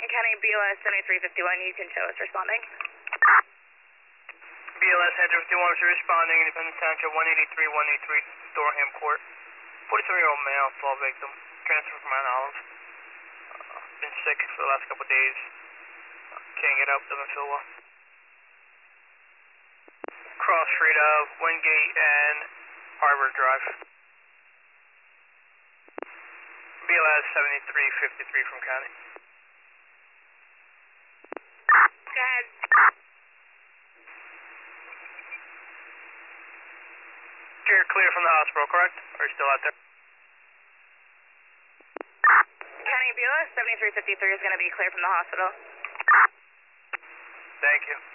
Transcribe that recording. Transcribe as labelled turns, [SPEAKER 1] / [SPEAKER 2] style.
[SPEAKER 1] County BLS 7351, you can show us responding.
[SPEAKER 2] BLS 7351 is responding, Independence Township 183 Dorham Court. 43-year-old male, fall victim, transferred from Mount Olive. Been sick for the last couple of days. Can't get up, doesn't feel well. Cross street of Wingate and Harbor Drive. BLS 7353 from County.
[SPEAKER 1] Go ahead.
[SPEAKER 2] You're clear from the hospital, correct? Or are you still out there?
[SPEAKER 1] County BLS 7353 is going to be clear from the hospital.
[SPEAKER 2] Thank you.